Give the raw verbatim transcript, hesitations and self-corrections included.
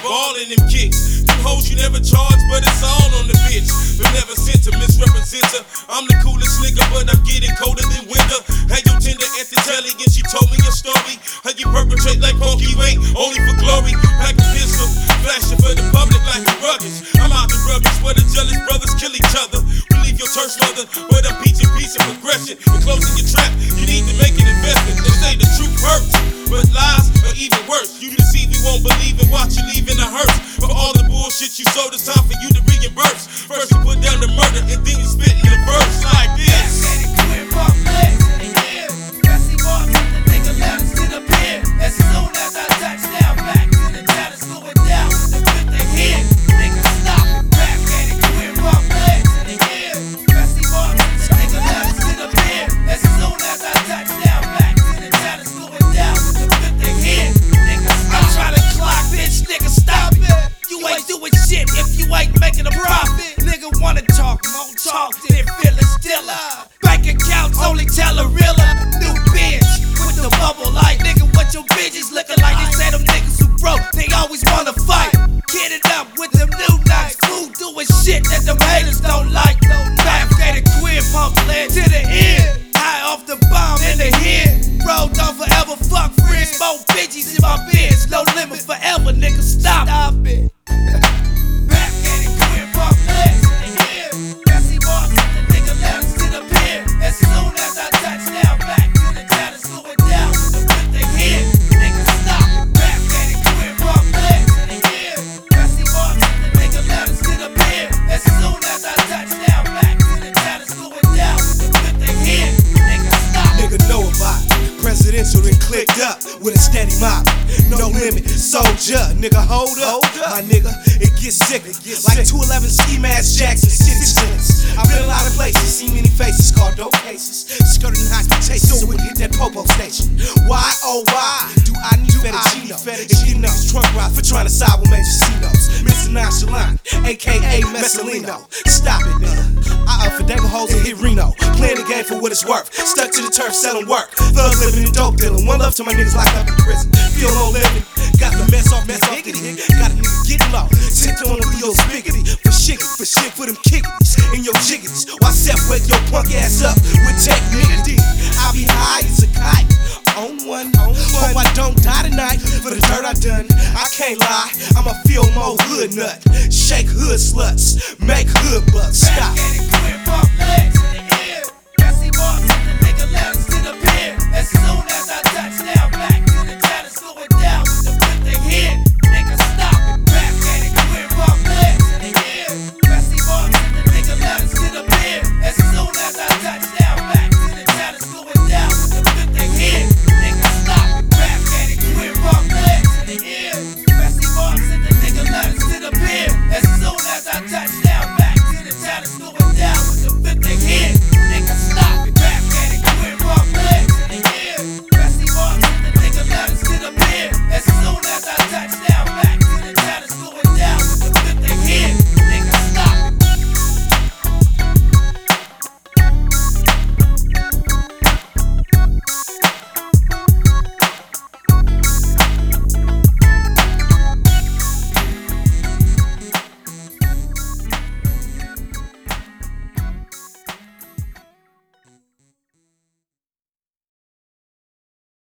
ball in them kicks. Them hoes you never charge, but it's all on the bitch. But never sent to misrepresent her. I'm the coolest nigga, but I'm getting colder than winter. Had you tender at the telly and she told me a story. How you perpetrate like Punky Wayne, only for glory. Pack a pistol, flashing for the public like a rugged. I'm out the rubbish where the jealous brothers kill each other. We leave your church mother, but I'm peach and peace and progression. We're closing your trap, you need to make an investment. They say the truth hurts, but lies are even worse. You deceive, we won't believe it, watch you leave in a hearse. For all the bullshit you sold, it's time for you to reimburse. First you put down the murder, and then you spit in the verse like this. As soon as I touch down, back to the town, it's going down with the good they hear. Niggas stop it, rap, get it, queer, rock, legs in the air. Bessie Martin, the nigga let us sit up here. As soon as I touch down, back to the town, it's going down with the good they hear. Niggas stop. I'm trying to clock, bitch, nigga, stop it. You ain't doing shit if you ain't making a profit. Nigga wanna talk, more talk, then feel it still up. Bank accounts only tell a realer. New bitch with the bubble like nigga. What your bitches looking like? They say them niggas who broke, they always wanna fight. Get it up with them new nights. Food doing shit that them haters don't like. Bath gated queer pump led to the end. High off the bomb in the head. Road don't forever fuck friends. More bitches in my beds. No limit forever, nigga. Stop. Stop it. Bath gated queer pump led to the end. Bessie Martin, the nigga let us sit up here. As soon as I touch down, back to the town, it's going down with the good they hear. Niggas stop it. Rap gated queer pump legs in the air. Bessie Martin, the nigga let us sit up here. As soon as I touch down, back to the town, it's going down with the good they hear. Niggas stop it. Nigga know about it. Presidential and clicked up with a steady mob. No limit, soldier, nigga hold up. My nigga, it gets sicker. Like two eleven ski mask Jackson, city sentence. I've been a lot of places, seen many faces, called dope cases. Skirted in hospitation, so we hit that popo station. Why, oh why, do I need fettuccine? And getting up his trunk ride for trying to side with Major C-Notes. Mister Nonchalant, A K A Messalino. Stop it, nigga. I up for David Holes and hit Reno. Playing the game for what it's worth. Stuck to the turf, selling work. Thug living and dope dealing. One love to my niggas locked up in prison. Feel no living. Got the mess off, mess off, diggity. Got a nigga getting low. Sent on the Leo's biggity. For shit, for shit, for them kickities. And your jiggities. Why Seth wake your punk ass up with technique? I be high as a kite. On one, on one. Hope I don't die tonight for the dirt I done. I can't lie, I'm a feel more hood nut. Shake hood sluts, make hood bucks. Stop. Rap gated queer pump legs in the air. Bessie Martin.